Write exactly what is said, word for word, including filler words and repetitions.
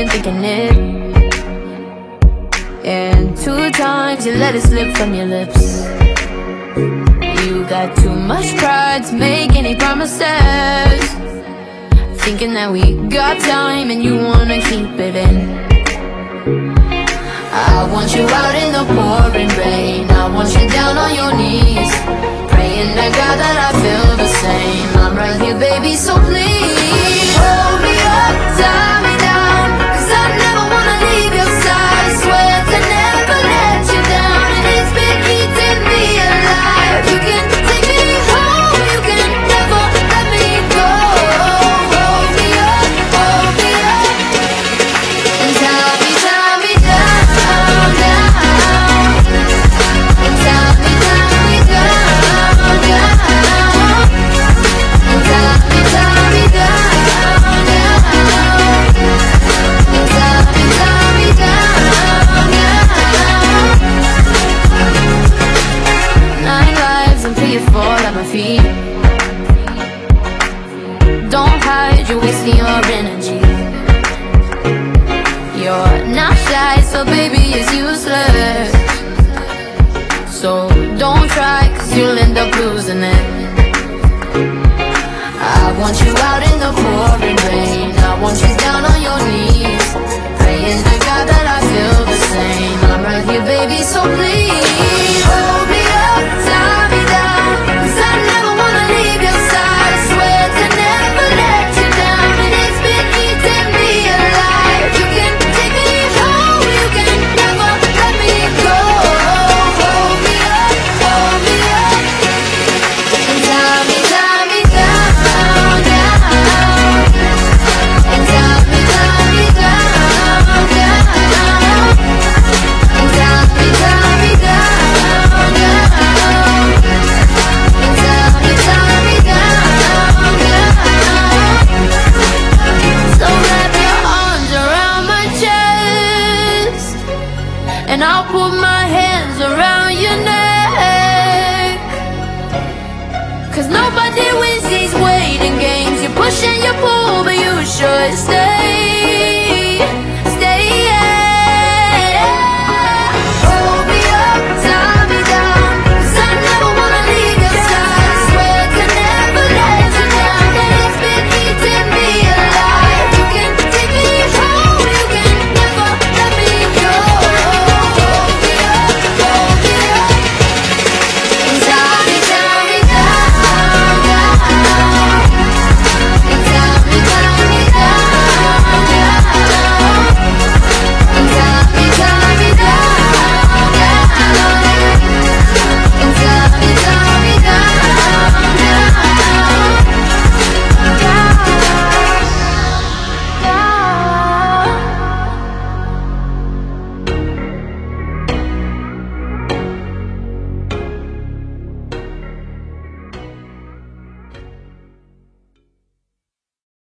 been thinking it. And two times you let it slip from your lips. You got too much pride to make any promises, thinking that we got time and you wanna keep it in. I want you out in the pouring rain, I want you down on your knees, praying to God that I feel the same. I'm right here, baby, so please hold me up, tie me down, 'cause I never wanna leave your side. Swear to never let you down, and it's been eating me alive. You can take me home, you can never let me go. Hold me up, hold me up, and tie me, tie me down, down, and tie me, tie me down, down, and tie me, tie me down, down, and tie me, tie me down, down. Nine lives until you fall at my feet. Don't hide, you're wasting your energy. You're not shy, so baby, it's useless. So don't try, 'cause you'll end up losing it. I want you out in the pouring rain, I want you down on your knees, praying to God that I feel the same. I'm right here, baby, so please hold me up, tie me down, 'cause I never wanna leave your side. Swear to never let you down, and it's been eating me alive. You can take me home, you can never let me go. Hold me up, hold me up, and tie me, tie me down, down, and tie me, tie me down, down, and tie me, tie me down, down, and tie me, tie me down, down. So wrap your arms around my chest, and I'll put my hands around your neck. 'Cause nobody wins these waiting games. You push and you pull, but you should stay.